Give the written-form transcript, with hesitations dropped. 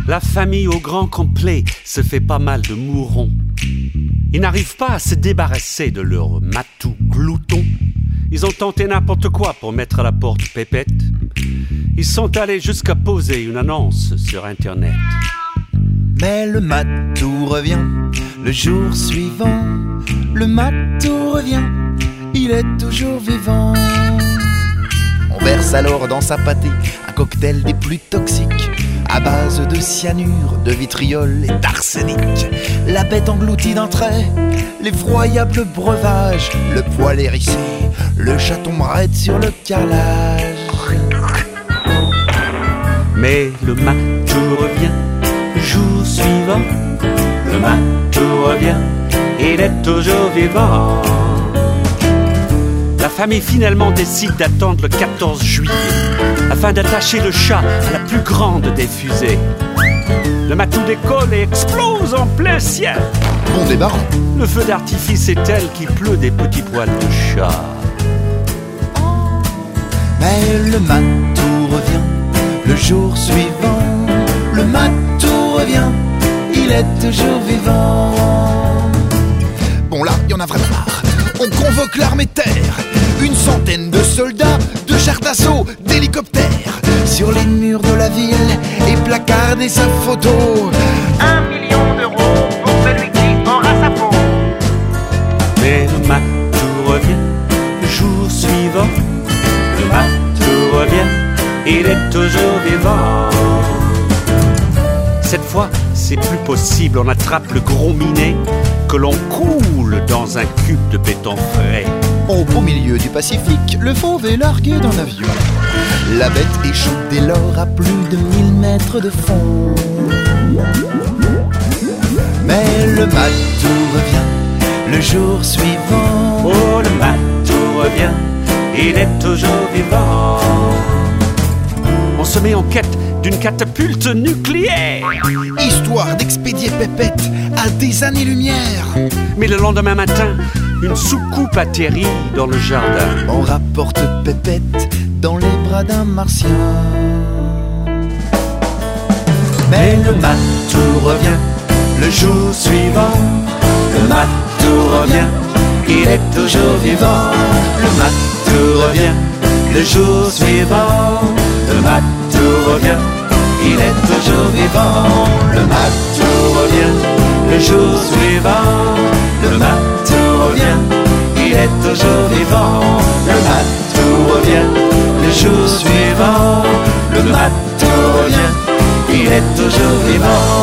La famille au grand complet se fait pas mal de mourons. Ils n'arrivent pas à se débarrasser de leur matou glouton. Ils ont tenté n'importe quoi pour mettre à la porte Pépette. Ils sont allés jusqu'à poser une annonce sur Internet. Mais le matou revient le jour suivant. Le matou revient, il est toujours vivant. On verse alors dans sa pâtée un cocktail des plus toxiques, à base de cyanure, de vitriol et d'arsenic. La bête engloutit d'un trait l'effroyable breuvage, le poil hérissé, le chaton raide sur le carrelage. Mais le matou revient le jour suivant. Le matou revient, il est toujours vivant. La famille finalement décide d'attendre le 14 juillet afin d'attacher le chat à la plus grande des fusées. Le matou décolle et explose en plein ciel. Bon débarras. Le feu d'artifice est tel qu'il pleut des petits poils de chat. Mais le matou revient le jour suivant. Le matou revient, il est toujours vivant. Bon là, y en a vraiment marre. On convoque l'armée de terre, une centaine de soldats, de chars d'assaut, d'hélicoptères. Sur les murs de la ville et placardé sa photo. 1 million d'euros pour celui qui aura sa peau. Mais le matou revient le jour suivant. Le matou revient, il est toujours vivant. Cette fois, c'est plus possible, on attrape le gros minet que l'on coule dans un cube de béton frais. Au beau milieu du Pacifique, le fauve est largué d'un avion. La bête échoue dès lors à plus de 1000 mètres de fond. Mais le matou revient le jour suivant. Oh, le matou revient, il est toujours vivant. On se met en quête d'une catapulte nucléaire, Histoire d'expédier Pépette à des années-lumière. mais le lendemain matin, une soucoupe atterrit dans le jardin. On rapporte Pépette dans les bras d'un martien. Mais le matou revient le jour suivant. Le matou revient, il est toujours vivant. Le matou revient le jour suivant. Le matou revient, il est toujours vivant. Le matou revient le jour suivant. Le matou revient, il est toujours vivant. Le matou revient le jour suivant. Le matou revient, il est toujours vivant.